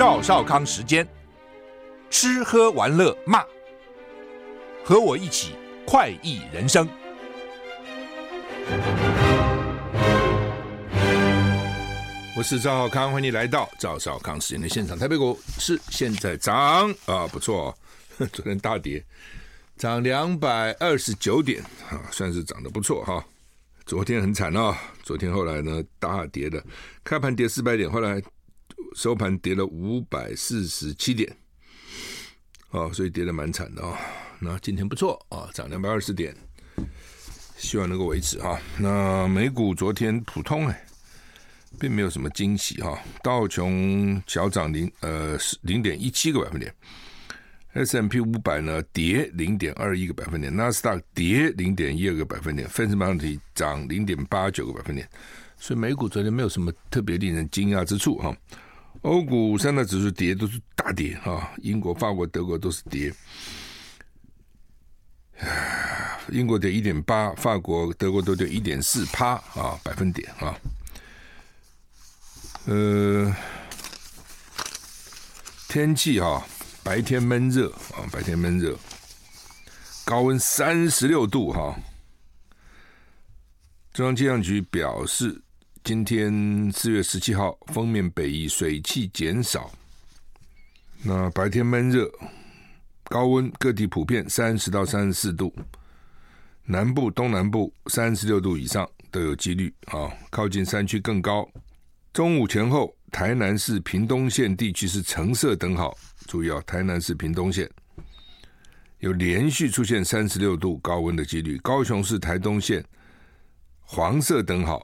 赵少康时间，吃喝玩乐骂，和我一起快意人生。我是赵少康，欢迎你来到赵少康时间的现场。台北股市现在涨啊，不错哦，昨天大跌，涨229点啊，算是涨得不错哈。昨天很惨哦，昨天后来呢大跌的，开盘跌400点，后来收盘跌了547点，哦，所以跌得蛮惨的哦。那今天不错啊，涨220点，希望能够维持啊。那美股昨天普通并没有什么惊喜哈，道琼小涨0.17个百分点。S&P 500呢跌0.21个百分点，纳斯达克跌0.12个百分点，费城半导体涨0.89个百分点，所以美股昨天没有什么特别令人惊讶之处哈。欧股三大指数跌都是大跌哈，英国、法国、德国都是跌，英国跌1.8%，法国、德国都跌1.4%啊百分点啊。天气哈。白天闷热啊，白天闷热，高温36度哈。中央气象局表示，今天4月17号，锋面北移，水汽减少。那白天闷热，高温各地普遍30到34度，南部、东南部36度以上都有几率啊，靠近山区更高。中午前后，台南市屏东县地区是橙色灯号。注意哦，台南市屏东县有连续出现36度高温的几率，高雄市台东县黄色灯号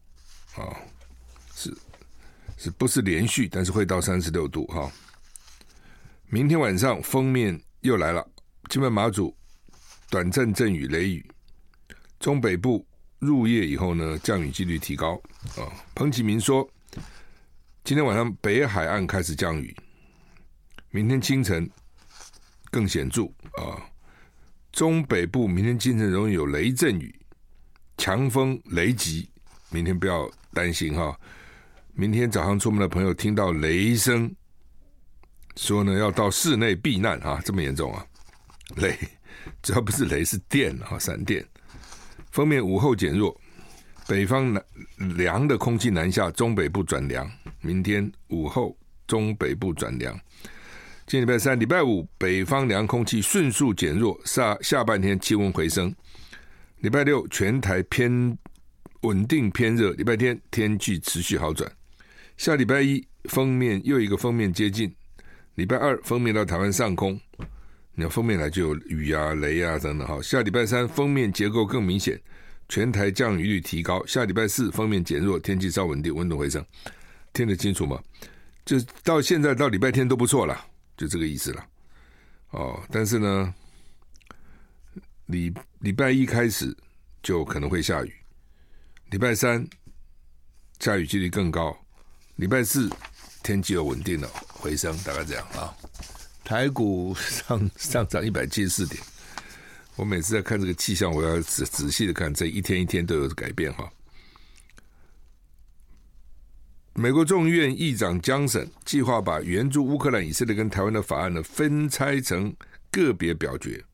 是不是连续，但是会到36度哈。明天晚上锋面又来了，金门马祖短暂阵雨雷雨，中北部入夜以后呢，降雨几率提高啊。彭启明说，今天晚上北海岸开始降雨，明天清晨更显著啊！中北部明天清晨容易有雷阵雨、强风、雷击，明天不要担心哈。明天早上出门的朋友听到雷声，说呢要到室内避难啊，这么严重啊！雷主要不是雷是电啊，闪电。锋面午后减弱，北方凉的空气南下，中北部转凉。明天午后中北部转凉。今天礼拜三、礼拜五，北方凉空气迅速减弱，下半天气温回升。礼拜六全台偏稳定偏热，礼拜天天气持续好转。下礼拜一又一个锋面接近，礼拜二锋面到台湾上空，你看锋面来就有雨啊、雷啊等等。下礼拜三锋面结构更明显，全台降雨率提高。下礼拜四锋面减弱，天气稍稳定，温度回升。听得清楚吗？就到现在到礼拜天都不错了。就这个意思了，但是呢，礼拜一开始就可能会下雨，礼拜三下雨几率更高，礼拜四天气又稳定了，回升，大概这样啊。台股上涨174点，我每次在看这个气象，我要仔细的看，这一天一天都有改变哈。美国众议院议长江省计划把援助乌克兰、以色列跟台湾的法案呢分拆成个别表决。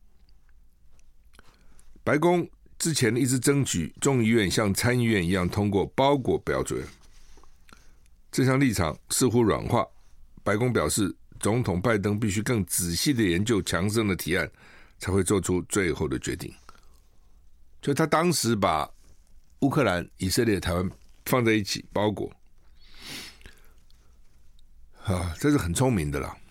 白宫之前一直争取众议院像参议院一样通过包裹表决，这项立场似乎软化。白宫表示，总统拜登必须更仔细的研究强生的提案，才会做出最后的决定。就他当时把乌克兰、以色列、台湾放在一起包裹。这是很聪明的啦。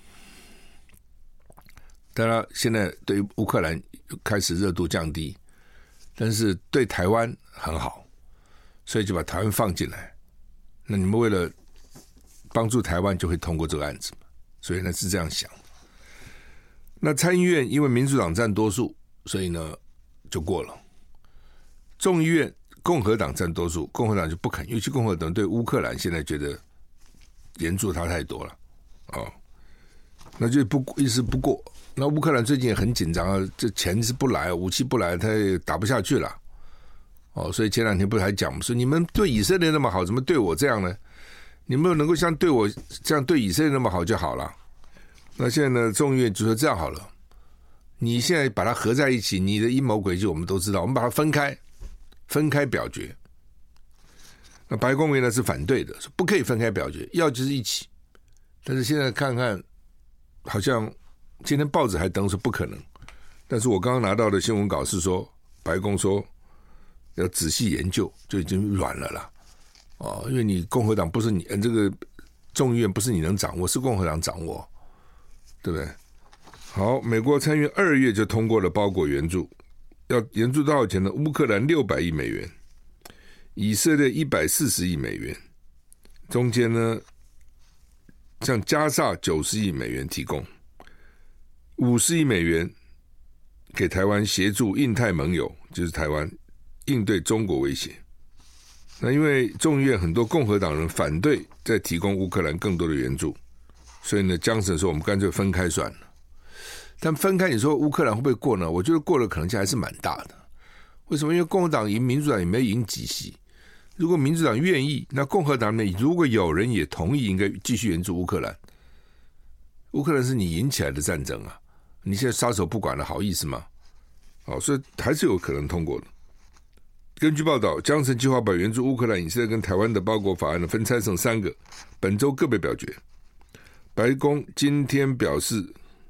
当然，现在对于乌克兰开始热度降低，但是对台湾很好，所以就把台湾放进来。那你们为了帮助台湾，就会通过这个案子，所以呢是这样想。那参议院因为民主党占多数，所以呢就过了。众议院共和党占多数，共和党就不肯，尤其共和党对乌克兰现在觉得援助他太多了，那就一时不过。那乌克兰最近也很紧张啊，这钱是不来，武器不来，他也打不下去了。所以前两天不是还讲说，你们对以色列那么好，怎么对我这样呢？ 你们能够像对我这样对以色列那么好就好了。那现在呢，众议院就说这样好了，你现在把它合在一起，你的阴谋诡计我们都知道，我们把它分开表决。那白宫原来是反对的，说不可以分开表决，要就是一起。但是现在看看，好像今天报纸还登说不可能。但是我刚刚拿到的新闻稿是说，白宫说要仔细研究，就已经软了啦。因为你共和党不是你这个众议院不是你能掌握，是共和党掌握，对不对？好，美国参议院2月就通过了包裹援助，要援助多少钱呢？乌克兰600亿美元，以色列140亿美元，中间呢，像加萨90亿美元提供，50亿美元给台湾协助印太盟友，就是台湾应对中国威胁。那因为众议院很多共和党人反对再提供乌克兰更多的援助，所以呢，江省说我们干脆分开算了。但分开你说乌克兰会不会过呢？我觉得过的可能性还是蛮大的。为什么？因为共和党赢，民主党也没赢几席。如果民主党愿意，那共和党内如果有人也同意，应该继续援助乌克兰。乌克兰是你引起来的战争啊，你现在撒手不管了，好意思吗？所以还是有可能通过的。根据报道，江省计划把援助乌克兰、以色列跟台湾的包裹法案分拆成3个，本周各被表决。白宫今天表示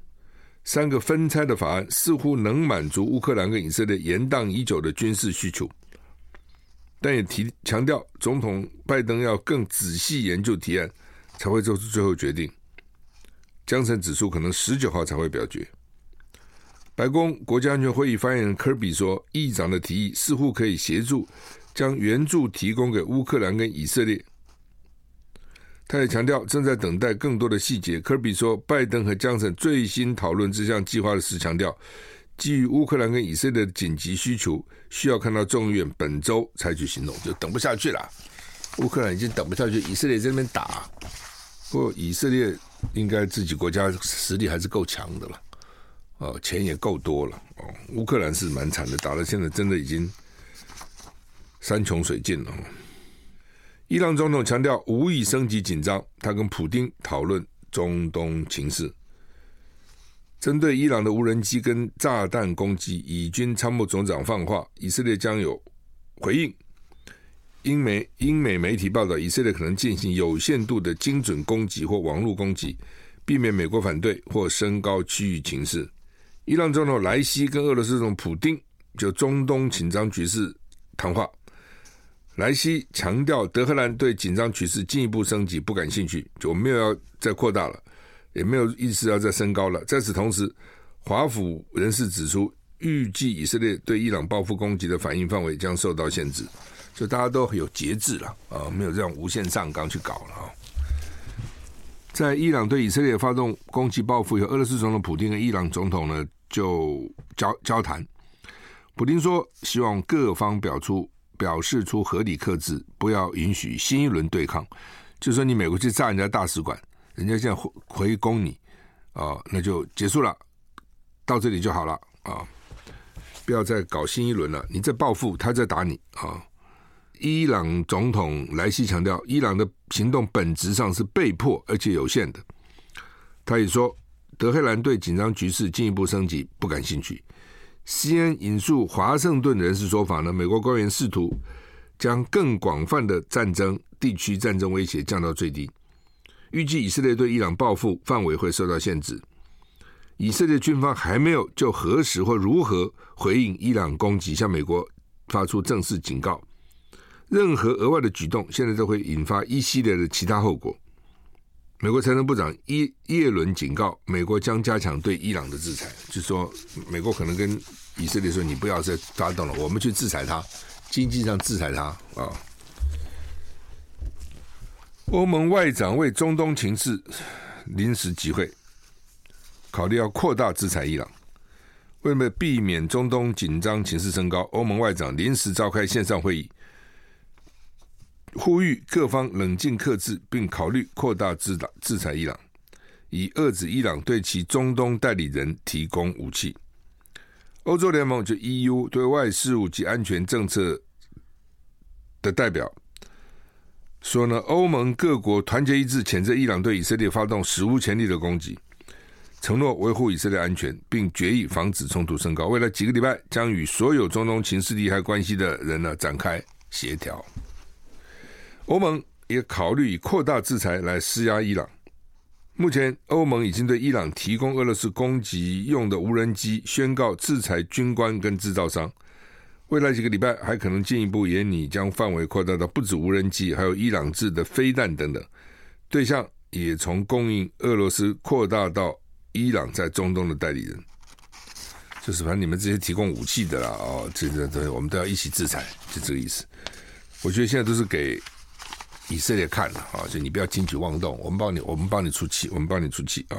，3个分拆的法案似乎能满足乌克兰跟以色列延宕已久的军事需求，但也强调总统拜登要更仔细研究提案，才会做出最后决定。江省指出，可能19号才会表决。白宫国家安全会议发言人科比说，议长的提议似乎可以协助将援助提供给乌克兰跟以色列。他也强调正在等待更多的细节。科比说，拜登和江省最新讨论这项计划时强调，基于乌克兰跟以色列的紧急需求，需要看到众议院本周采取行动，就等不下去了。乌克兰已经等不下去，以色列在那边打，不过以色列应该自己国家实力还是够强的了。钱也够多了。乌克兰是蛮惨的，打到现在真的已经山穷水尽了。伊朗总统强调无意升级紧张，他跟普丁讨论中东情势。针对伊朗的无人机跟炸弹攻击，以军参谋总长放话，以色列将有回应。英美媒体报道，以色列可能进行有限度的精准攻击或网络攻击，避免美国反对或升高区域情势。伊朗总统莱西跟俄罗斯总统普丁就中东紧张局势谈话。莱西强调德黑兰对紧张局势进一步升级不感兴趣，就我们没有要再扩大了，也没有意思要再升高了。在此同时，华府人士指出，预计以色列对伊朗报复攻击的反应范围将受到限制，就大家都有节制了没有这样无限上纲去搞了在伊朗对以色列发动攻击报复以后，俄罗斯总统普丁跟伊朗总统呢就交谈。普丁说，希望各方表示出合理克制，不要允许新一轮对抗。就说你美国去炸人家大使馆，人家现在回攻你那就结束了，到这里就好了不要再搞新一轮了。你再报复，他再打你伊朗总统莱西强调，伊朗的行动本质上是被迫而且有限的。他也说，德黑兰对紧张局势进一步升级不感兴趣。CNN 引述华盛顿人士说法呢，美国官员试图将更广泛的地区战争威胁降到最低。预计以色列对伊朗报复范围会受到限制。以色列军方还没有就何时或如何回应伊朗攻击向美国发出正式警告。任何额外的举动现在都会引发一系列的其他后果。美国财政部长耶伦警告，美国将加强对伊朗的制裁，就是说美国可能跟以色列说，你不要再发动了，我们去制裁他，经济上制裁他欧盟外长为中东情势临时集会，考虑要扩大制裁伊朗。为了避免中东紧张情势升高，欧盟外长临时召开线上会议，呼吁各方冷静克制，并考虑扩大制裁伊朗，以遏制伊朗对其中东代理人提供武器。欧洲联盟就 EU 对外事务及安全政策的代表说呢，欧盟各国团结一致谴责伊朗对以色列发动史无前例的攻击，承诺维护以色列安全，并决议防止冲突升高。未来几个礼拜将与所有中东情势利害关系的人呢展开协调。欧盟也考虑以扩大制裁来施压伊朗。目前欧盟已经对伊朗提供俄罗斯攻击用的无人机宣告制裁军官跟制造商，未来几个礼拜还可能进一步研拟将范围扩大到不止无人机，还有伊朗制的飞弹等等，对象也从供应俄罗斯扩大到伊朗在中东的代理人，就是反正你们这些提供武器的啦，我们都要一起制裁，就这个意思。我觉得现在都是给以色列看了啊，所以你不要轻举妄动，我们帮你出气，啊！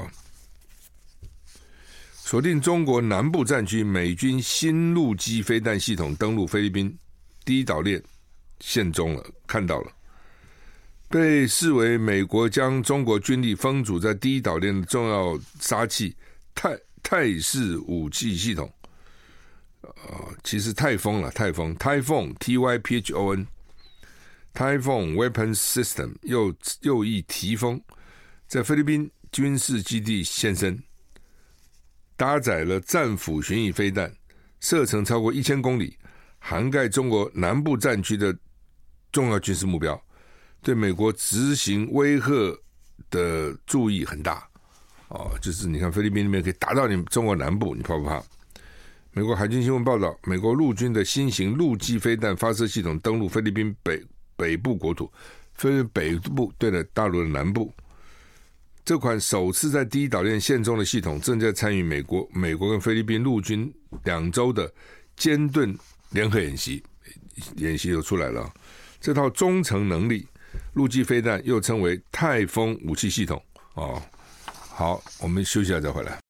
锁定中国南部战区，美军新陆基飞弹系统登陆菲律宾第一岛链现踪了，看到了，被视为美国将中国军力封阻在第一岛链的重要杀器泰式武器系统，其实泰风 Typhon Typhoon Weapons System 又译提风，在菲律宾军事基地现身，搭载了战斧巡弋飞弹，射程超过1000公里，涵盖中国南部战区的重要军事目标，对美国执行威吓的注意很大。就是你看菲律宾那边可以打到你中国南部，你怕不怕？美国海军新闻报道，美国陆军的新型陆基飞弹发射系统登陆菲律宾北部国土，菲律宾北部对了大陆的南部。这款首次在第一岛链现踪的系统正在参与美国跟菲律宾陆军2周的尖盾联合演习又出来了。这套中程能力陆基飞弹又称为泰风武器系统。好，我们休息一下再回来。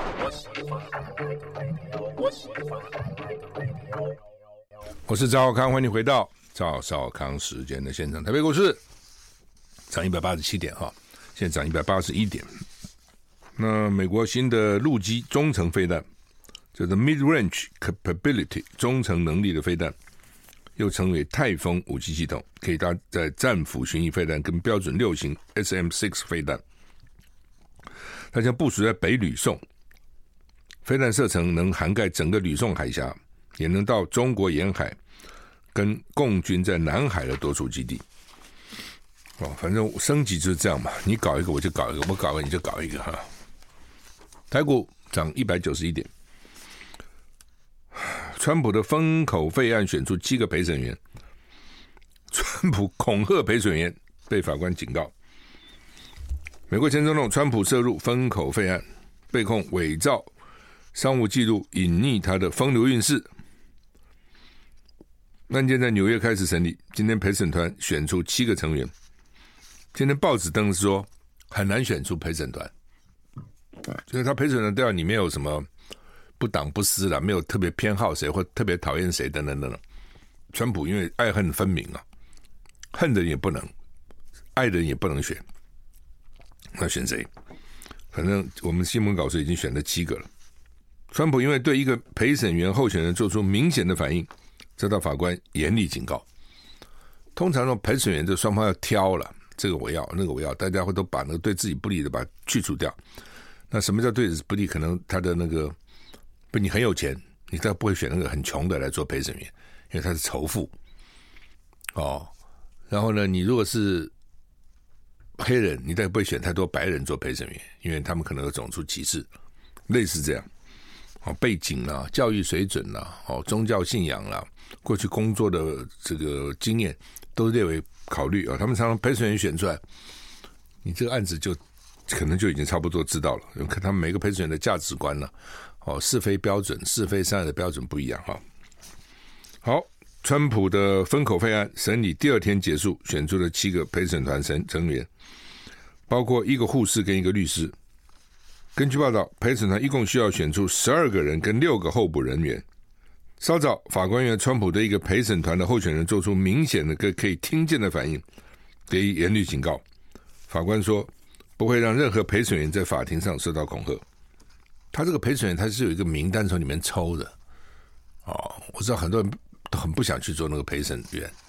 我是赵少康，欢迎回到赵少康时间的现场。台北股市涨187点哈，现在涨181点。那美国新的陆基中程飞弹，叫做 Mid-Range Capability 中程能力的飞弹，又称为泰风武器系统，可以搭载战斧巡弋飞弹跟标准6型 SM-6 飞弹。它将部署在北吕宋，飞弹射程能涵盖整个吕宋海峡，也能到中国沿海跟共军在南海的多处基地。反正升级就是这样嘛，你搞一个我就搞一个，我搞一个你就搞一个哈。台股涨191点，川普的封口费案选出7个陪审员，川普恐吓陪审员，被法官警告。美国前总统川普涉入封口费案，被控伪造商务记录，隐匿他的风流韵事。案件在纽约开始审理，今天陪审团选出7个成员。今天报纸登说很难选出陪审团，就是他陪审团调里面有什么不党不私啦，没有特别偏好谁或特别讨厌谁等等等等。川普因为爱恨分明啊，恨的人也不能，爱的人也不能选，那选谁？反正我们新闻稿是已经选了7个了。川普因为对一个陪审员候选人做出明显的反应，遭到法官严厉警告。通常呢，陪审员这双方要挑了，这个我要，那个我要，大家会都把那个对自己不利的把它去除掉。那什么叫对自己不利？可能他的那个，你很有钱，你当然不会选那个很穷的来做陪审员，因为他是仇富。然后呢，你如果是黑人，你当然不会选太多白人做陪审员，因为他们可能有种族歧视，类似这样。背景啦、教育水准啦、宗教信仰啦、过去工作的这个经验都列为考虑啊。他们常常陪审员选出来，你这个案子就可能就已经差不多知道了，因为他们每个陪审员的价值观啦、是非标准、是非善恶的标准不一样哈。好，川普的封口费案审理第2天结束，选出了7个陪审团成员，包括1个护士跟1个律师。根据报道，陪审团一共需要选出12个人跟6个候补人员。稍早，法官因川普的一个陪审团的候选人做出明显的可以听见的反应，给予严厉警告。法官说，不会让任何陪审员在法庭上受到恐吓。他这个陪审员他是有一个名单从里面抽的。我知道很多人都很不想去做那个陪审员，因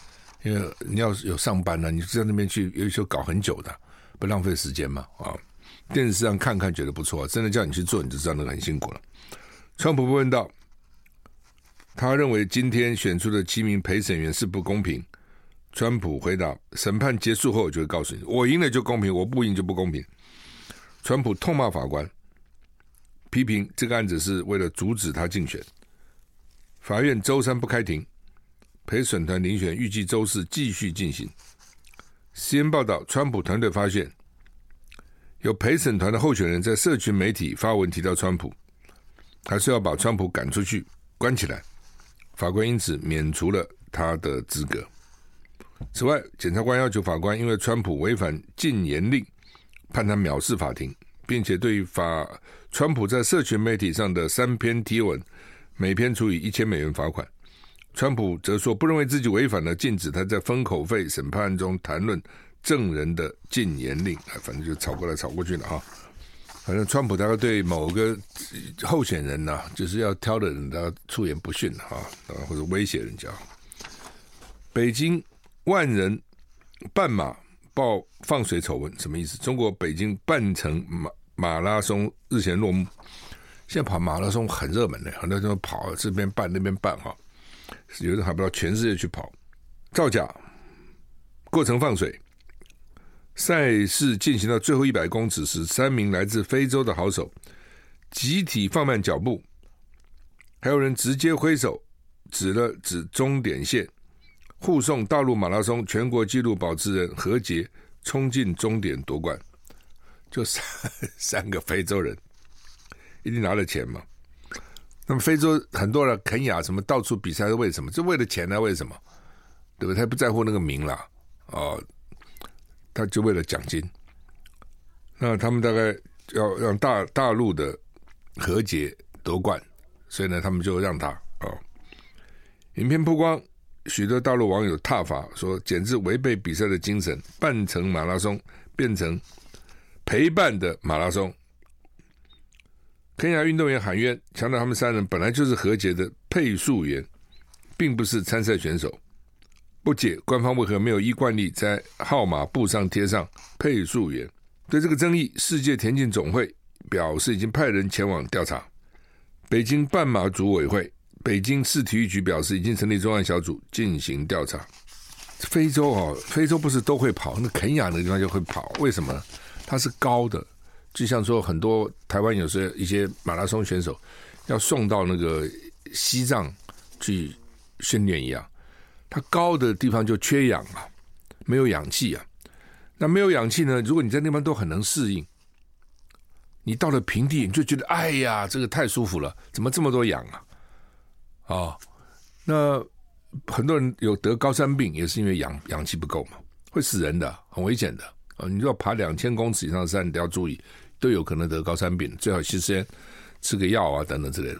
因为你要有上班呢，你就在那边去，有时候搞很久的，不浪费时间嘛啊。电视上看看觉得不错，真的叫你去做，你就知道那个很辛苦了。川普被问到，他认为今天选出的7名陪审员是不公平。川普回答：审判结束后，我就会告诉你，我赢了就公平，我不赢就不公平。川普痛骂法官，批评这个案子是为了阻止他竞选。法院周3不开庭，陪审团遴选预计周4继续进行。CNN报道，川普团队发现有陪审团的候选人在社群媒体发文提到川普，还是要把川普赶出去关起来，法官因此免除了他的资格。此外，检察官要求法官因为川普违反禁言令，判他藐视法庭，并且对于川普在社群媒体上的3篇贴文，每篇处以$1000罚款。川普则说不认为自己违反了禁止他在封口费审判案中谈论证人的禁言令，反正就吵过来吵过去了哈。反正川普大概对某个候选人呢，就是要挑的人，他出言不逊哈，或者威胁人家。北京万人半马爆放水丑闻，什么意思？中国北京半程马拉松日前落幕。现在跑马拉松很热门的，很多人跑这边办那边办哈，有人还不知道全世界去跑。造假，过程放水。赛事进行到最后100公尺时，3名来自非洲的好手集体放慢脚步，还有人直接挥手指终点线，护送大陆马拉松全国纪录保持人何洁冲进终点夺冠。就三个非洲人一定拿了钱嘛。那么非洲很多人肯亚什么到处比赛是为什么？就为了钱啊？为什么？对不对？他不在乎那个名啦，他就为了奖金。那他们大概要让大陆的何洁夺冠，所以呢，他们就让他影片曝光，许多大陆网友挞伐说，简直违背比赛的精神，半程马拉松变成陪伴的马拉松。肯亚运动员喊冤，强调他们3人本来就是何洁的配速员，并不是参赛选手。不解官方为何没有依惯例在号码布上贴上配速员。对这个争议，世界田径总会表示已经派人前往调查。北京半马组委会、北京市体育局表示已经成立专案小组进行调查。非洲不是都会跑，那肯亚那个地方就会跑，为什么？它是高的，就像说很多台湾有时候一些马拉松选手要送到那个西藏去训练一样，它高的地方就缺氧啊，没有氧气啊。那没有氧气呢，如果你在那边都很能适应，你到了平地你就觉得哎呀这个太舒服了，怎么这么多氧啊？那很多人有得高山病也是因为氧气不够嘛，会死人的，很危险的。你如果爬2000公尺以上的山，你都要注意，都有可能得高山病，最好事先吃个药啊等等之类的。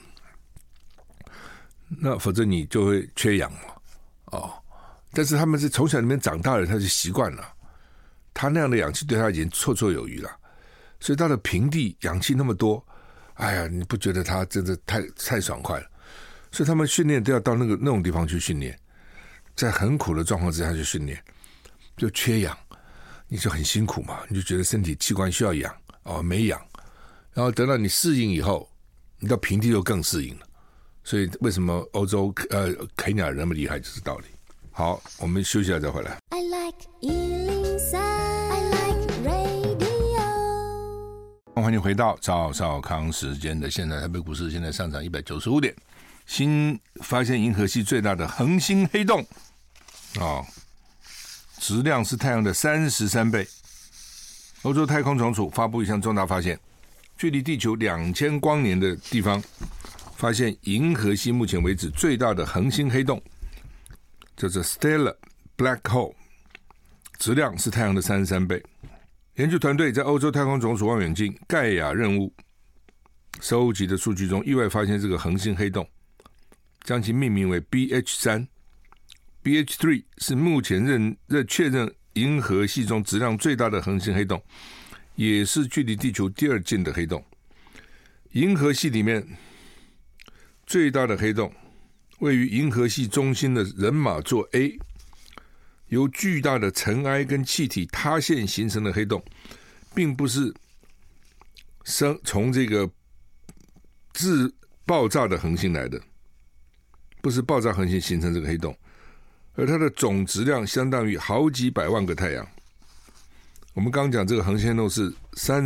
那否则你就会缺氧嘛。但是他们是从小里面长大的，他就习惯了，他那样的氧气对他已经绰绰有余了，所以到了平地氧气那么多，哎呀，你不觉得他真的太爽快了？所以他们训练都要到那种地方去训练，在很苦的状况之下去训练，就缺氧，你就很辛苦嘛，你就觉得身体器官需要氧没氧，然后等到你适应以后，你到平地就更适应了。所以为什么欧洲肯亚人那么厉害，就是道理。好，我们休息一下再回来。I like 103, I like radio。欢迎回到赵少康时间的现在，台北股市现在上涨195点，新发现银河系最大的恒星黑洞质量是太阳的33倍。欧洲太空总署发布一项重大发现，距离地球2000光年的地方发现银河系目前为止最大的恒星黑洞，叫做 Stellar Black Hole， 质量是太阳的33倍。研究团队在欧洲太空总署望远镜盖亚任务收集的数据中，意外发现这个恒星黑洞，将其命名为 BH3。BH3 是目前确认银河系中质量最大的恒星黑洞，也是距离地球第2近的黑洞。银河系里面最大的黑洞位于银河系中心的人马座 A， 由巨大的尘埃跟气体塌陷形成的黑洞，并不是从这个自爆炸的恒星来的，不是爆炸恒星形成这个黑洞，而它的总质量相当于好几百万个太阳。我们刚刚讲这个恒星黑洞是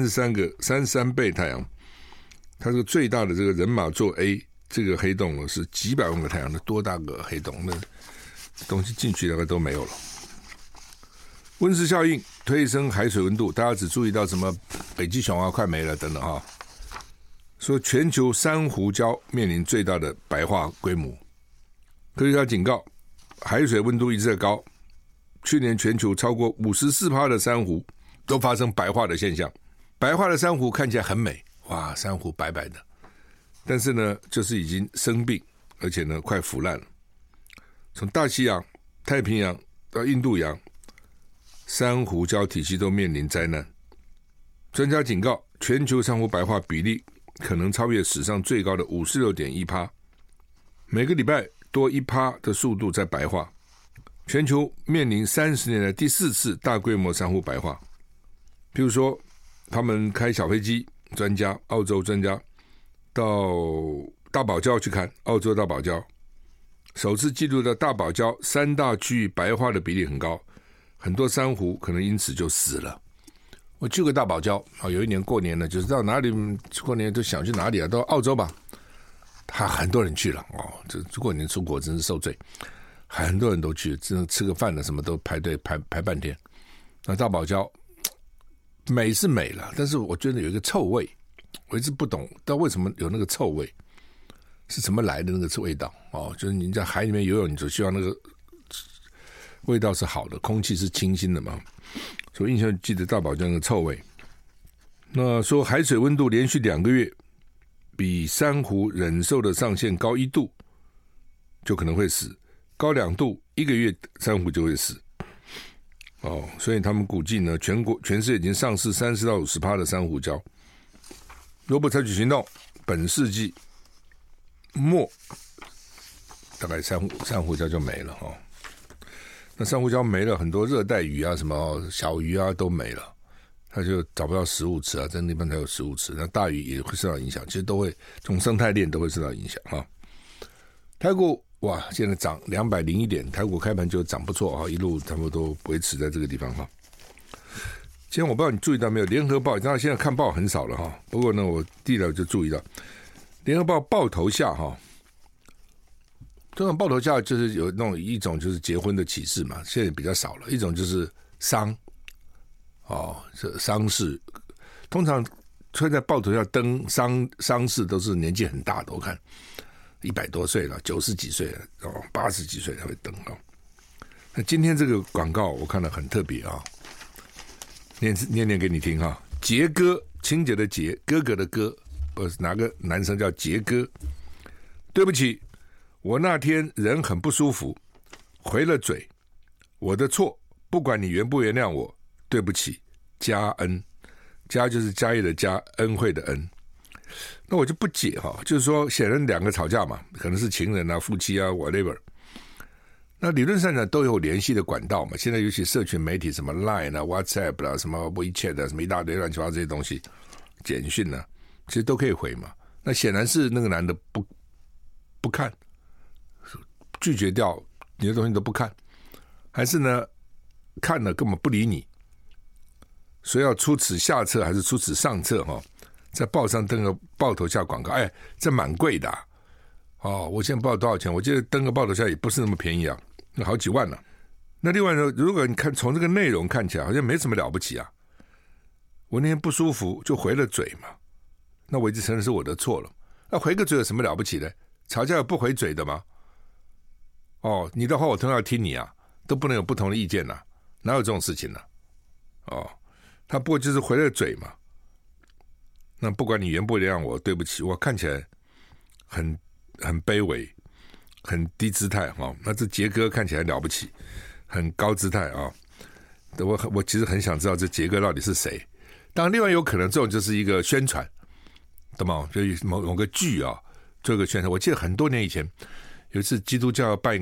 33倍太阳，它这个最大的这个人马座 A 这个黑洞是几百万个太阳，那多大个黑洞？那东西进去大概都没有了。温室效应推升海水温度，大家只注意到什么北极熊啊快没了等等哈。说全球珊瑚礁面临最大的白化规模，科学家警告，海水温度一直在高，去年全球超过 54% 的珊瑚都发生白化的现象。白化的珊瑚看起来很美，哇，珊瑚白白的，但是呢就是已经生病，而且呢快腐烂了。从大西洋、太平洋到印度洋，珊瑚礁体系都面临灾难。专家警告，全球珊瑚白化比例可能超越史上最高的 56.1%， 每个礼拜多 1% 的速度在白化。全球面临30年来第4次大规模珊瑚白化。譬如说他们开小飞机，澳洲专家到大堡礁去看，澳洲大堡礁首次记录的大堡礁3大区域白化的比例很高，很多珊瑚可能因此就死了。我去过大堡礁，有一年过年呢，就是到哪里过年都想去哪里啊？到澳洲吧，很多人去了哦。这过年出国真是受罪，很多人都去，真的吃个饭的什么都排队排半天。那大堡礁美是美了，但是我觉得有一个臭味，我一直不懂，但为什么有那个臭味，是怎么来的那个味道哦？就是你在海里面游泳，你就希望那个味道是好的，空气是清新的嘛。所以印象记得大堡礁那个臭味。那说海水温度连续2个月比珊瑚忍受的上限高1度，就可能会死；高2度，1个月珊瑚就会死。哦，所以他们估计呢，全世界已经丧失30到50%的珊瑚礁。若不采取行动，本世纪末大概珊瑚礁就没了哦。那珊瑚礁没了，很多热带鱼啊、什么小鱼啊都没了，它就找不到食物吃啊，在那边才有食物吃。那大鱼也会受到影响，其实都会从生态链都会受到影响啊。台股哇，现在涨201点，台股开盘就涨不错啊，一路差不多维持在这个地方哈。今天我不知道你注意到没有，联合报，当然现在看报很少了哈，不过呢，我第一条就注意到联合报报头下哈。这种报头下就是有那种一种就是结婚的启事嘛，现在比较少了。一种就是丧，这丧事，通常会在报头下登丧事都是年纪很大的，我看100多岁了，90几岁了，80几岁才会登啊。那今天这个广告我看了很特别啊，念给你听哈。杰哥，清洁的洁，哥哥的哥，哪个男生叫杰哥？对不起。我那天人很不舒服，回了嘴，我的错，不管你原不原谅我，对不起，加恩，加就是嘉义的嘉，恩惠的恩。那我就不解哈，就是说显然2个吵架嘛，可能是情人啊、夫妻啊 whatever。那理论上呢都有联系的管道嘛，现在尤其社群媒体什么 Line 啊、WhatsApp 啊、什么 WeChat 啊、什么一大堆乱七八糟这些东西，简讯啊，其实都可以回嘛。那显然是那个男的不看。拒绝掉你的东西都不看，还是呢看了根本不理你，所以要出此下策还是出此上策在报上登个报头下广告，这蛮贵的我现在不知道多少钱，我记得登个报头下也不是那么便宜啊，那好几万了。那另外呢，如果你看从这个内容看起来好像没什么了不起啊，我那天不舒服就回了嘴嘛，那我一直承认是我的错了，那回个嘴有什么了不起的？吵架有不回嘴的吗？你的话我通常要听你啊，都不能有不同的意见啊，哪有这种事情呢？他不过就是回了嘴嘛。那不管你原不原谅我，对不起，我看起来很卑微，很低姿态那这杰哥看起来了不起，很高姿态啊。我其实很想知道这杰哥到底是谁。当然，另外有可能这种就是一个宣传，懂吗？就某个剧做一个宣传。我记得很多年以前。有一次基督教要办一个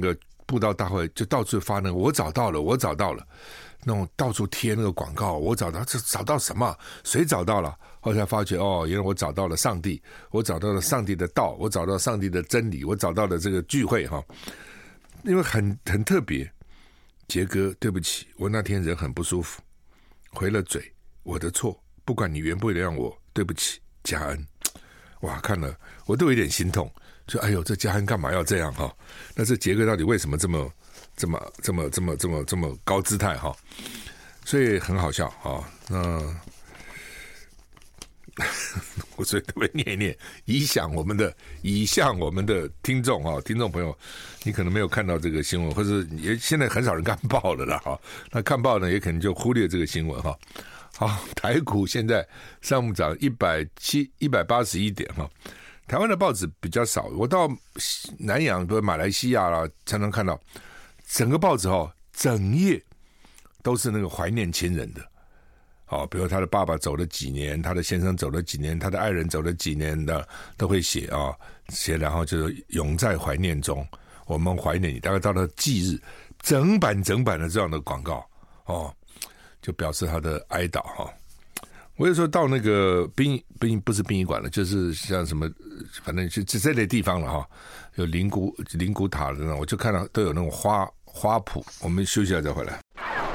布道大会就到处发那个我找到了，我找到了，那种到处贴那个广告，我找到，这找到什么？谁找到了？后来才发觉原来我找到了上帝，我找到了上帝的道，我找到上帝的真理，我找到了这个聚会哈，因为很特别。杰哥，对不起，我那天人很不舒服，回了嘴，我的错，不管你原不原谅我，对不起，嘉恩。哇，看了我都有点心痛，就哎呦，这嘉恩干嘛要这样哈？那这杰哥到底为什么这么高姿态哈？所以很好笑啊。那我所以特别念一念，以向我们的听众啊，听众朋友，你可能没有看到这个新闻，或者也现在很少人看报了啦哈。那看报呢，也可能就忽略这个新闻哈。好，台股现在上午涨181点哈。台湾的报纸比较少，我到南洋，比如马来西亚啦，才能看到整个报纸整页都是那个怀念亲人的。比如他的爸爸走了几年，他的先生走了几年，他的爱人走了几年的，都会写然后就是永在怀念中，我们怀念你。大概到了忌日，整版的这样的广告就表示他的哀悼哈。我有时候到那个不是殡仪馆了，就是像什么，反正就这类地方了哈，有灵骨塔的那种，我就看到都有那种花圃。我们休息一下再回来。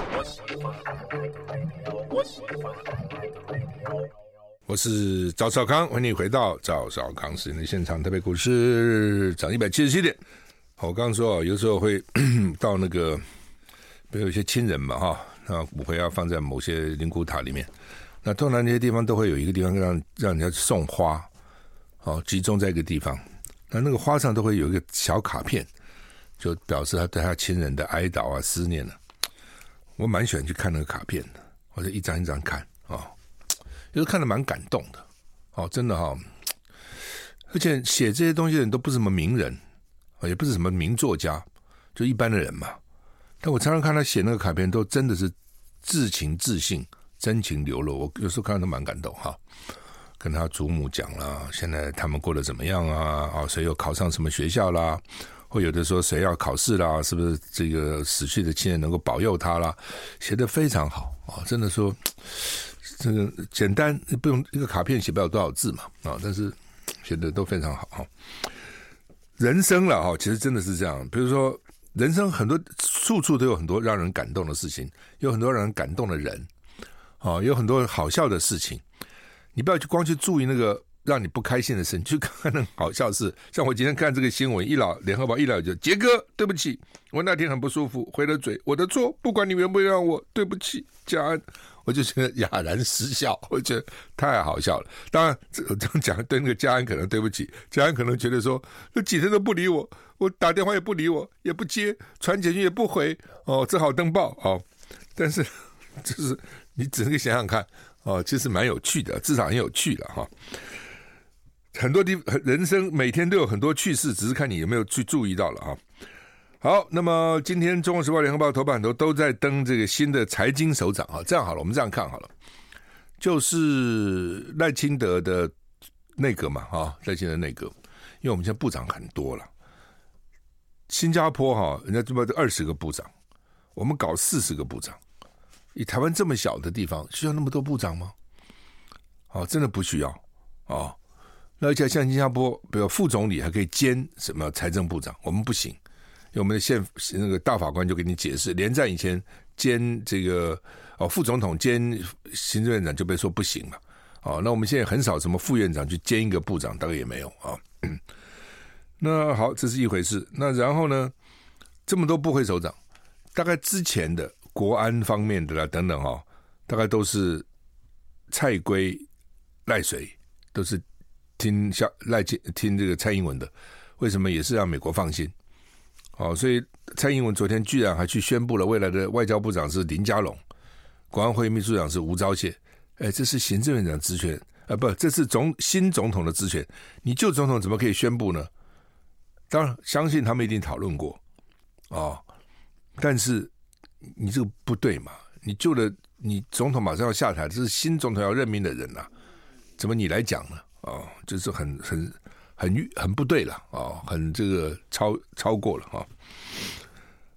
我是赵少康，欢迎你回到赵少康时间的现场。特别股市涨177点。我刚刚说有时候会到那个，比如有一些亲人嘛那骨灰要放在某些灵骨塔里面，那通常那些地方都会有一个地方让人家送花，集中在一个地方，那个花上都会有一个小卡片，就表示他对他亲人的哀悼思念了。我蛮喜欢去看那个卡片的，我就一张一张看有时候看得蛮感动的真的而且写这些东西的人都不是什么名人，也不是什么名作家，就一般的人嘛。但我常常看他写那个卡片，都真的是至情至性，真情流露。我有时候看都蛮感动跟他祖母讲啦，现在他们过得怎么样谁又考上什么学校啦，或有的说谁要考试啦，是不是这个死去的亲人能够保佑他啦，写得非常好真的说这个简单，不用一个卡片写不了多少字嘛但是写得都非常好人生了其实真的是这样，比如说人生很多处处都有很多让人感动的事情，有很多让人感动的人有很多好笑的事情，你不要光去注意那个让你不开心的事，你去看看那个好笑的事。像我今天看这个新闻，联合报一老就杰哥，对不起，我那天很不舒服，回了嘴，我的错，不管你原不原谅我，对不起，嘉恩。我就觉得哑然失笑，我觉得太好笑了。当然这样讲对那个嘉恩可能对不起，嘉恩可能觉得说那几天都不理我，我打电话也不理我，也不接，传简讯也不回只好登报但是就是你只能想想看其实蛮有趣的，至少很有趣了很多人生每天都有很多趣事，只是看你有没有去注意到了好，那么今天《中国时报》、《联合报》头版都在登这个新的财经首长这样好了，我们这样看好了，就是赖清德的内阁嘛赖清德内阁，因为我们现在部长很多了，新加坡人家这么20个部长，我们搞40个部长，以台湾这么小的地方需要那么多部长吗？真的不需要那而且像新加坡，比如副总理还可以兼什么财政部长，我们不行。因为我们的那个大法官就给你解释，连战以前兼这个副总统兼行政院长就被说不行了那我们现在很少什么副院长去兼一个部长，大概也没有那好，这是一回事。那然后呢，这么多部会首长，大概之前的国安方面的啦等等大概都是蔡圭、赖水，都是听这个蔡英文的，为什么也是让美国放心所以蔡英文昨天居然还去宣布了未来的外交部长是林佳龙，国安会秘书长是吴钊燮，这是行政院长职权不，这是新总统的职权，你旧总统怎么可以宣布呢？当然相信他们一定讨论过但是你这个不对嘛，你总统马上要下台，这是新总统要任命的人怎么你来讲呢就是很不对了很这个超过了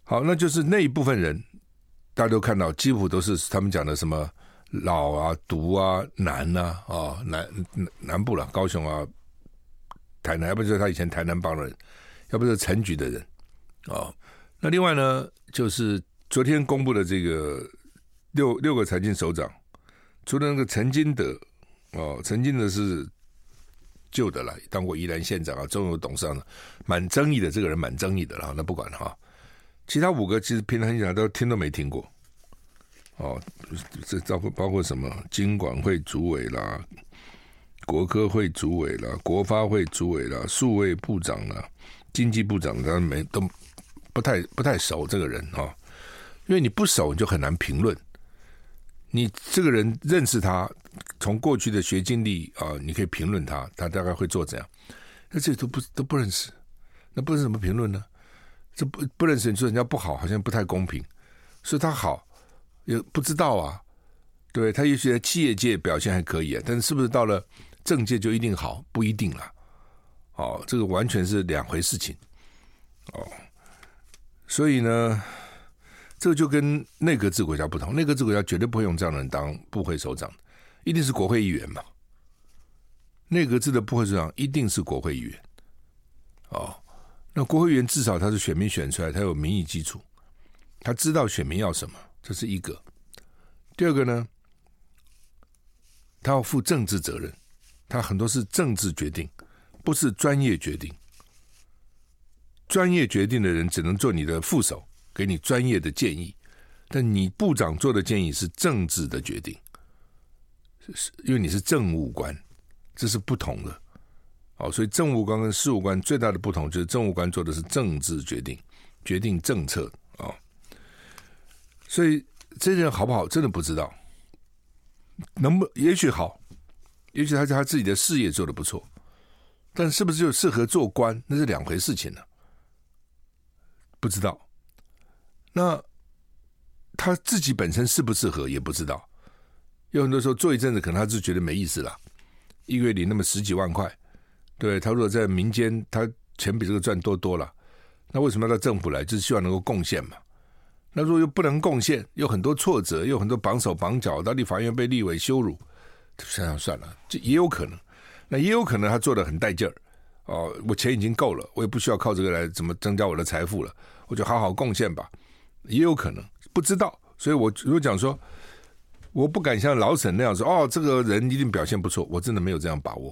好，那就是那一部分人，大家都看到，几乎都是他们讲的什么老啊、毒啊、南啊，南部了，高雄啊、台南，要不就是他以前台南帮的人，要不就是陈局的人那另外呢，就是昨天公布的这个六个财经首长，除了那个陈金德陈金德是旧的了，当过宜兰县长啊、中油董事长，蛮争议的，这个人蛮争议的了，那不管哈。其他5个其实平常讲都听都没听过这包括什么经管会主委啦、国科会主委啦、国发会主委啦、数位部长啦、经济部长，他们都不太熟这个人因为你不熟你就很难评论。你这个人认识他，从过去的学经历你可以评论他大概会做怎样，那这都不认识，那不是怎么评论呢？这不认识，你说人家不好，好像不太公平。所以他好也不知道啊，对，他也许在企业界表现还可以但是不是到了政界就一定好？不一定啦。这个完全是两回事情。所以呢，这个就跟内阁制国家不同，内阁制国家绝对不会用这样的人当部会首长，一定是国会议员嘛。内阁制的部会首长一定是国会议员。那国会议员至少他是选民选出来，他有民意基础，他知道选民要什么，这是一个。第二个呢，他要负政治责任，他很多是政治决定，不是专业决定。专业决定的人只能做你的副手，给你专业的建议，但你部长做的建议是政治的决定，因为你是政务官，这是不同的。所以政务官跟事务官最大的不同就是政务官做的是政治决定，决定政策所以这些人好不好真的不知道，也许好，也许他在他自己的事业做得不错，但是不是就适合做官，那是两回事情不知道。那他自己本身适不适合也不知道，有很多时候做一阵子可能他是觉得没意思了，一个月领那么10几万块，对，他如果在民间他钱比这个赚多了，那为什么要到政府来？就是希望能够贡献嘛。那如果又不能贡献，又很多挫折，又很多绑手绑脚，到立法院被立委羞辱，想想算了，这也有可能。那也有可能他做得很带劲儿我钱已经够了，我也不需要靠这个来怎么增加我的财富了，我就好好贡献吧，也有可能，不知道。所以我如果讲说，我不敢像老沈那样说这个人一定表现不错，我真的没有这样把握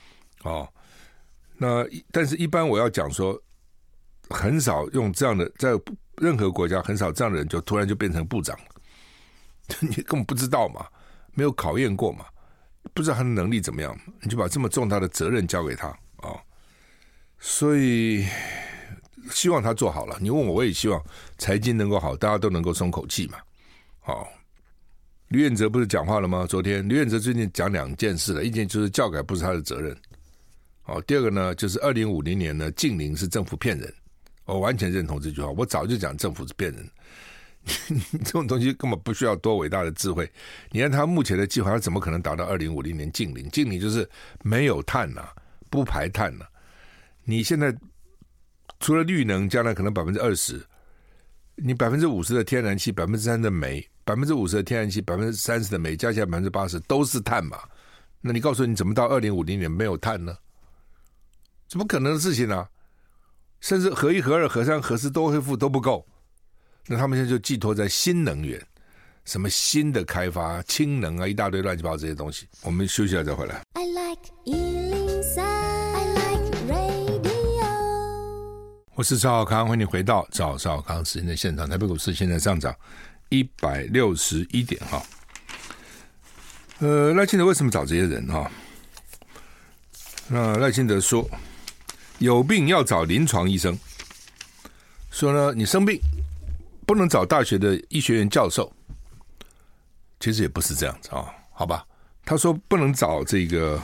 那但是一般我要讲说，很少用这样的，在任何国家很少这样的人就突然就变成部长了你根本不知道嘛，没有考验过嘛，不知道他的能力怎么样，你就把这么重大的责任交给他所以希望他做好了。你问我也希望财经能够好，大家都能够松口气嘛吕彦哲不是讲话了吗？昨天吕彦哲最近讲2件事了，一件就是教改不是他的责任第二个呢，就是2050年呢，净零是政府骗人。我完全认同这句话，我早就讲政府是骗人这种东西根本不需要多伟大的智慧。你看他目前的计划，他怎么可能达到2050年净零？净零就是没有碳不排碳你现在除了绿能，将来可能20%，你50%的天然气，3%的煤，50%的天然气，30%的煤，加起来80%都是碳嘛。那你告诉你怎么到2050年没有碳呢？怎么可能的事情甚至核1、核2、核3、核4都恢复都不够，那他们现在就寄托在新能源，什么新的开发、氢能一大堆乱七八糟这些东西。我们休息了再回来。I like 103, I like radio。 我是赵少康，欢迎回到赵少康时间的现场。台北股市现在上涨161点赖清德为什么找这些人那赖清德说，有病要找临床医生，说呢，你生病不能找大学的医学院教授，其实也不是这样子好吧？他说不能找这个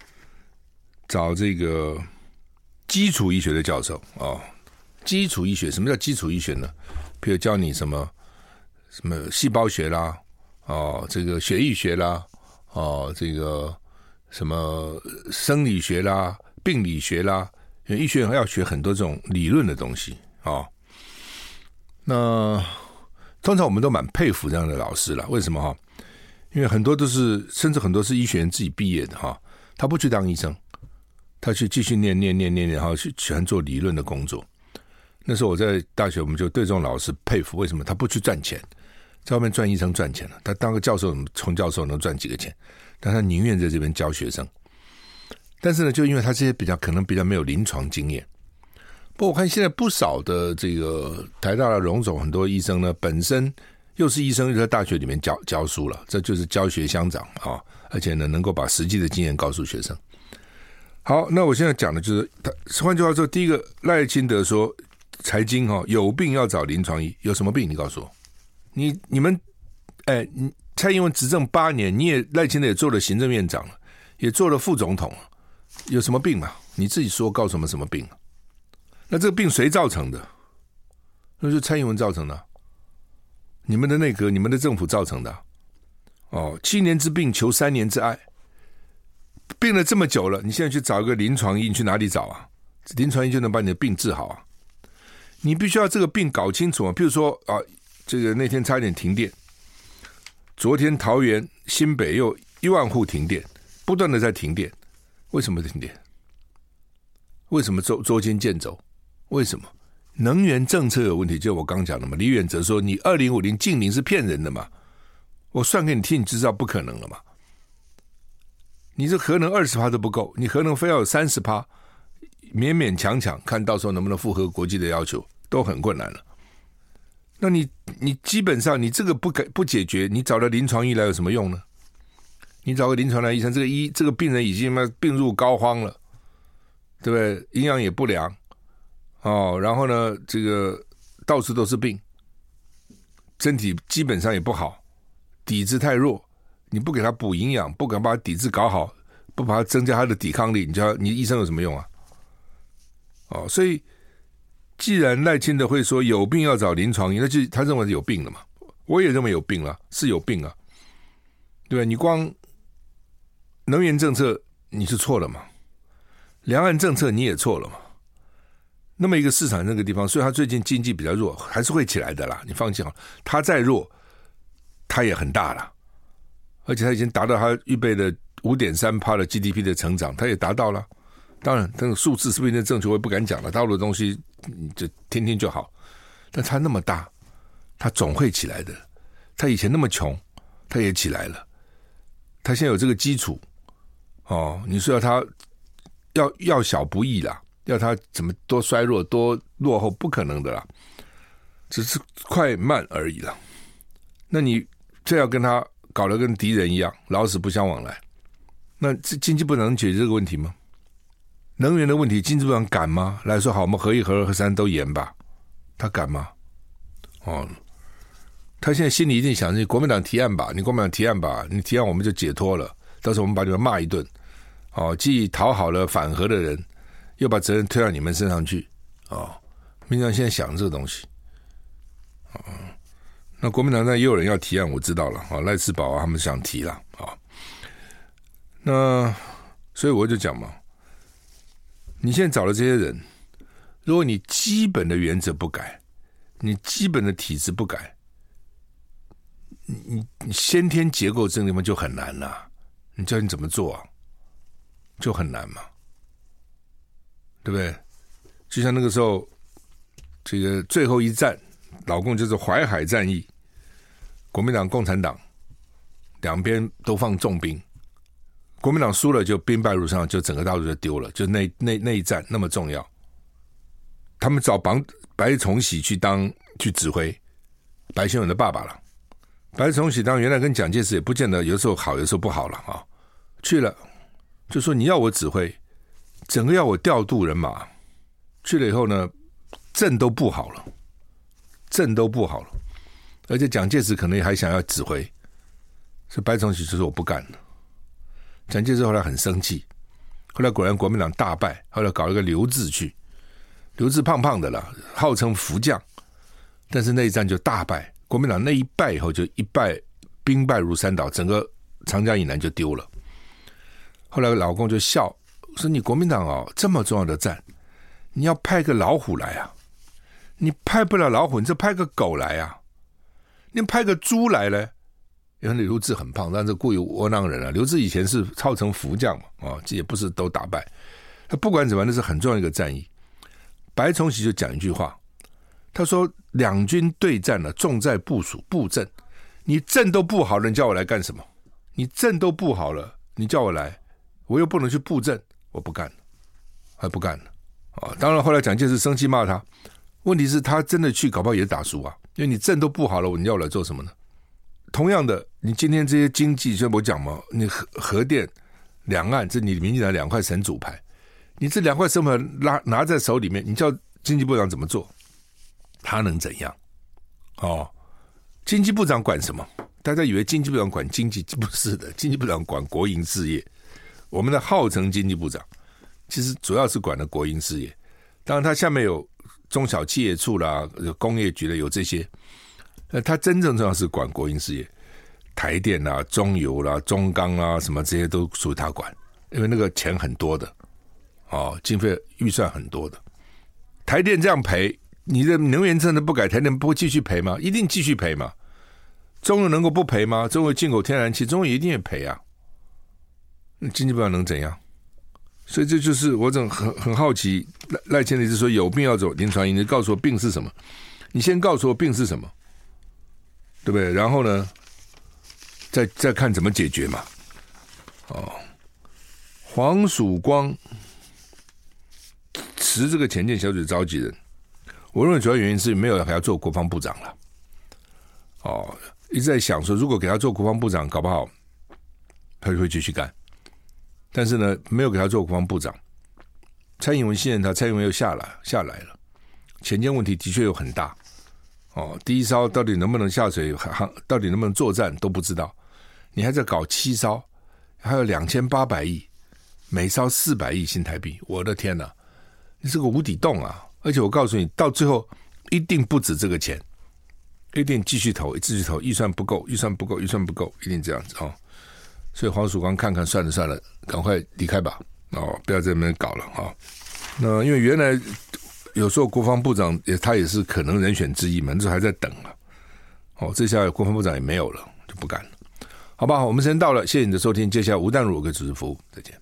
基础医学的教授基础医学，什么叫基础医学呢？比如教你什么细胞学啦这个血液学啦这个什么生理学啦、病理学啦，因为医学要学很多这种理论的东西那通常我们都蛮佩服这样的老师了，为什么？因为很多都是，甚至很多是医学院自己毕业的他不去当医生，他去继续念，然后去喜欢做理论的工作。那时候我在大学，我们就对这种老师佩服，为什么？他不去赚钱，在外面赚医生赚钱了，他当个教授从教授能赚几个钱，但他宁愿在这边教学生。但是呢，就因为他这些可能比较没有临床经验。不过我看现在不少的这个台大的荣总很多医生呢，本身又是医生，又在大学里面教书了，这就是教学相长而且呢，能够把实际的经验告诉学生。好，那我现在讲的就是，换句话说，第一个赖清德说财经有病要找临床医，有什么病？你告诉我，你们蔡英文执政8年，你也赖清德也做了行政院长了，也做了副总统了，有什么病嘛？你自己说，告诉我们什么病？那这个病谁造成的？那就是蔡英文造成的，你们的内阁、你们的政府造成的。7年之病求3年之爱，病了这么久了，你现在去找一个临床医，你去哪里找啊？临床医就能把你的病治好啊？你必须要这个病搞清楚啊。譬如说这个那天差点停电，昨天桃园、新北又1万户停电，不断的在停电，为什么停电？为什么捉襟见肘？为什么？能源政策有问题，就我刚讲的嘛。李远哲说你2050净零是骗人的嘛，我算给你听，你就知道不可能了嘛。你这核能20%都不够，你核能非要有30%，勉勉强强看到时候能不能符合国际的要求，都很困难了。那你基本上你这个不解决，你找了临床医来有什么用呢？你找个临床来医生，这个病人已经病入膏肓了，对不对？营养也不良然后呢，这个到处都是病，身体基本上也不好，底子太弱，你不给他补营养，不给他把底子搞好，不把他增加他的抵抗力，你医生有什么用啊？所以既然赖清德会说有病要找临床医，那就他认为有病了嘛。我也认为有病了，是有病啊，对吧？你光能源政策你是错了嘛，两岸政策你也错了嘛。那么一个市场那个地方，所以他最近经济比较弱，还是会起来的啦，你放心好，他再弱他也很大了，而且他已经达到他预备的 5.3% 的 GDP 的成长，他也达到了。当然这个数字是不是正确我也不敢讲了，大陆的东西就听听就好，但他那么大，他总会起来的。他以前那么穷他也起来了，他现在有这个基础你说要他要小不易啦，要他怎么多衰弱多落后，不可能的啦，只是快慢而已啦。那你这要跟他搞得跟敌人一样，老死不相往来，那经济部能解决这个问题吗？能源的问题经济部长敢吗？来说好，我们核1、核2、核3都严吧，他敢吗？他现在心里一定想着国民党提案吧，你国民党提案吧，你提案我们就解脱了，到时候我们把你们骂一顿既讨好了反核的人，又把责任推到你们身上去民进党现在想这个东西那国民党也有人要提案，我知道了赖士葆他们想提了那所以我就讲嘛，你现在找了这些人，如果你基本的原则不改，你基本的体制不改，你先天结构这个地方就很难了，你叫你怎么做啊？就很难嘛，对不对？就像那个时候这个最后一战，老共就是淮海战役，国民党共产党两边都放重兵，国民党输了就兵败如山，就整个大陆就丢了，就那一战那么重要，他们找白崇禧去指挥，白先勇的爸爸了。白崇禧当然原来跟蒋介石也不见得有时候好有时候不好了去了就说你要我指挥，整个要我调度人马，去了以后呢阵都不好了，而且蒋介石可能还想要指挥，所以白崇禧就说我不干了。蒋介石后来很生气，后来果然国民党大败，后来搞了个刘志去，刘志胖胖的啦，号称福将，但是那一战就大败，国民党那一败以后就兵败如山倒，整个长江以南就丢了。后来老共就笑说你国民党这么重要的战，你要派个老虎来啊， 你派不了老虎，你就派个狗来啊，你派个猪来呢？因为刘志很胖，但是故意窝囊人啊。刘志以前是操城福将嘛，这也不是都打败。他不管怎么样，那是很重要一个战役。白崇禧就讲一句话，他说两军对战了，重在部署布阵。你阵都布好了，你叫我来干什么？你阵都布好了，你叫我来，我又不能去布阵，我不干了，还不干了。当然后来蒋介石生气骂他，问题是他真的去搞不好也打输啊，因为你阵都布好了，你要我来做什么呢？同样的，你今天这些经济，就我讲嘛，你核电、两岸，这你民进党两块神主牌，你这两块神主牌拿在手里面，你叫经济部长怎么做？他能怎样？经济部长管什么？大家以为经济部长管经济，不是的，经济部长管国营事业。我们的号称经济部长，其实主要是管的国营事业。当然，他下面有中小企业处啦，有工业局的，有这些。他真正重要是管国营事业，台电啦、中油啦、中钢啦，什么这些都属于他管，因为那个钱很多的，经费预算很多的。台电这样赔，你的能源政策不改，台电不会继续赔吗？一定继续赔嘛。中油能够不赔吗？中油进口天然气，中油一定也赔啊。经济部长能怎样？所以这就是我很好奇，赖清德是说有病要走临床医，你告诉我病是什么？你先告诉我病是什么，对不对？然后呢，再看怎么解决嘛。黄曙光辞这个前建小组召集人，我认为主要原因是没有给他做国防部长了。一直在想说，如果给他做国防部长，搞不好他就会继续干。但是呢，没有给他做国防部长，蔡英文信任他，蔡英文又下来了，前瞻问题的确有很大。第一艘到底能不能下水，到底能不能作战都不知道。你还在搞7艘，还有2800亿，每艘400亿新台币，我的天哪，你是个无底洞啊！而且我告诉你，到最后一定不止这个钱，一定继续投，预算不够，一定这样子哦。所以黄曙光看看算了，赶快离开吧，不要在那边搞了。那因为原来有时候国防部长他也是可能人选之一嘛，那时候还在等了。这下国防部长也没有了，就不干了。好吧，我们时间到了，谢谢你的收听，接下来吴淡如给主持服务，再见。